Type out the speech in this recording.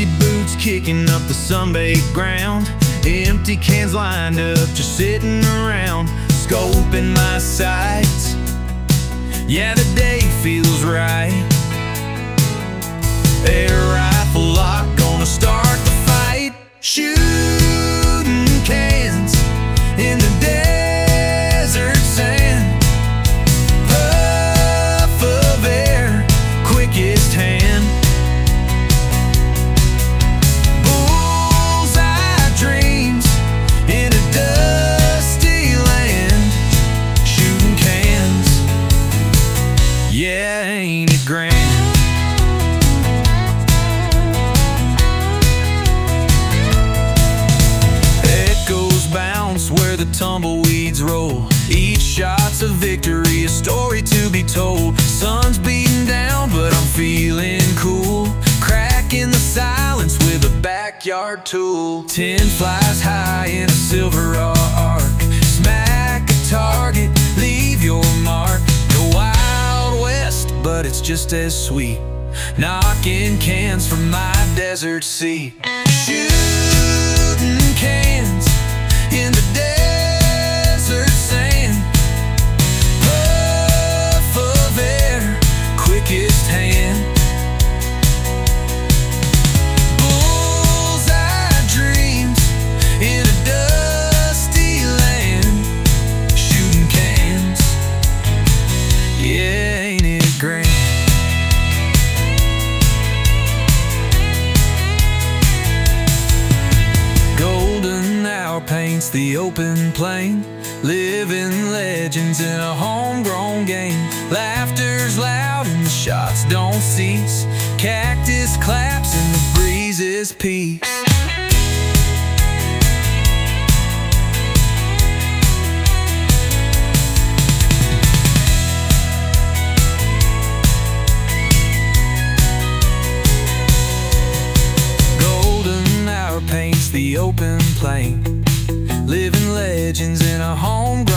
Dusty boots kicking up the sun-baked ground, empty cans lined up just sitting around, scoping my sights. Yeah, the day feels right. Air rifle lock, gonna start the fight. Shooting cans in the desert sand. Puff of air, quickest hand. Bullseye dreams in a dusty land. Shooting cans, yeah, ain't it grand? Where the tumbleweeds roll, each shot's a victory, a story to be told. Sun's beating down, but I'm feeling cool, cracking the silence with a backyard tool. 10 flies high in a silver arc, smack a target, leave your mark. The Wild West, but it's just as sweet, knocking cans from my desert seat. Shooting cans in the desert sand. Puff of air, quickest hand. Bullseye dreams in a dusty land. Shooting cans, yeah, ain't it grand? Paints the open plain, living legends in a homegrown game. Laughter's loud and the shots don't cease, cactus claps and the breeze is peace. Golden hour paints the open plain, living legends in a home